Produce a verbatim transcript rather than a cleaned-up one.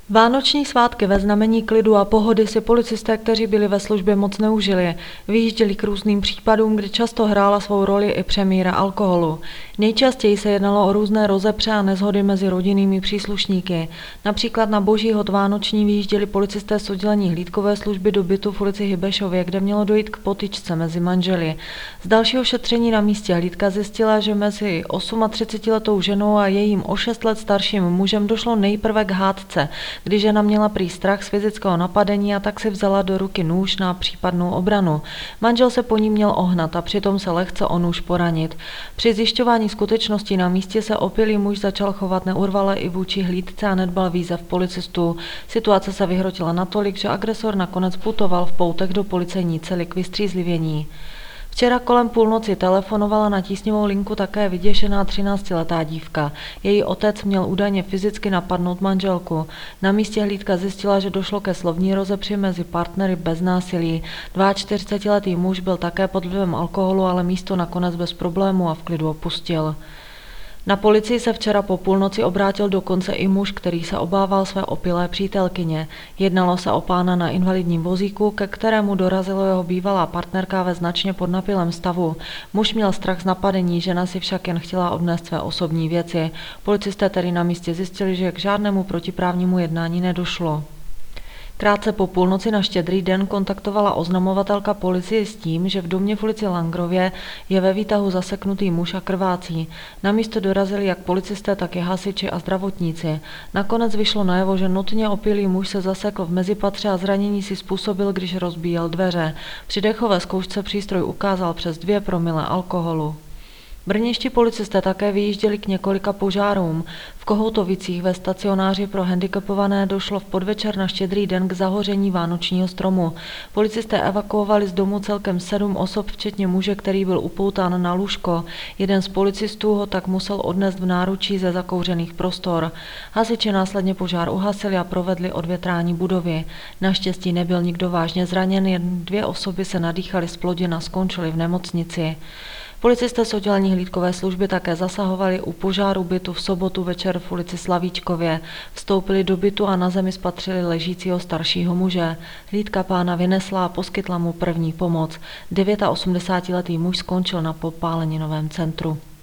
Vánoční svátky ve znamení klidu a pohody si policisté, kteří byli ve službě, moc neužili. Vyjížděli k různým případům, kdy často hrála svou roli i přemíra alkoholu. Nejčastěji se jednalo o různé rozepře a neshody mezi rodinnými příslušníky. Například na Boží hod vánoční vyjížděli policisté z oddělení hlídkové služby do bytu v ulici Hybešově, kde mělo dojít k potyčce mezi manželi. Z dalšího šetření na místě hlídka zjistila, že mezi třicetiosmiletou ženou a jejím o šest let starším mužem došlo nejprve k hádce, kdy žena měla prý strach z fyzického napadení a tak si vzala do ruky nůž na případnou obranu. Manžel se po ní měl ohnat a přitom se lehce o nůž poranit. Při zjišťování skutečností na místě se opilý muž začal chovat neurvale i vůči hlídce a nedbal výzev policistů. Situace se vyhrotila natolik, že agresor nakonec putoval v poutech do policejní cely k vystřízlivění. Včera kolem půlnoci telefonovala na tísňovou linku také vyděšená třináctiletá dívka. Její otec měl údajně fyzicky napadnout manželku. Na místě hlídka zjistila, že došlo ke slovní rozepři mezi partnery bez násilí. čtyřicetiletý muž byl také pod vlivem alkoholu, ale místo nakonec bez problému a v klidu opustil. Na policii se včera po půlnoci obrátil dokonce i muž, který se obával své opilé přítelkyně. Jednalo se o pána na invalidním vozíku, ke kterému dorazila jeho bývalá partnerka ve značně podnapilém stavu. Muž měl strach z napadení, žena si však jen chtěla odnést své osobní věci. Policisté tedy na místě zjistili, že k žádnému protiprávnímu jednání nedošlo. Krátce po půlnoci na Štědrý den kontaktovala oznamovatelka policii s tím, že v domě v ulici Langrově je ve výtahu zaseknutý muž a krvácí. Na místo dorazili jak policisté, tak i hasiči a zdravotníci. Nakonec vyšlo najevo, že notně opilý muž se zasekl v mezipatře a zranění si způsobil, když rozbíjel dveře. Při dechové zkoušce přístroj ukázal přes dvě promile alkoholu. Brněnští policisté také vyjížděli k několika požárům. V Kohoutovicích ve stacionáři pro handicapované došlo v podvečer na Štědrý den k zahoření vánočního stromu. Policisté evakuovali z domu celkem sedm osob, včetně muže, který byl upoután na lůžko. Jeden z policistů ho tak musel odnést v náručí ze zakouřených prostor. Hasiči následně požár uhasili a provedli odvětrání budovy. Naštěstí nebyl nikdo vážně zraněn, jen dvě osoby se nadýchaly z plodin a skončily v nemocnici. Policisté z oddělení hlídkové služby také zasahovali u požáru bytu v sobotu večer v ulici Slavíčkově. Vstoupili do bytu a na zemi spatřili ležícího staršího muže. Hlídka pána vynesla a poskytla mu první pomoc. osmdesátidevítiletý muž skončil na popáleninovém centru.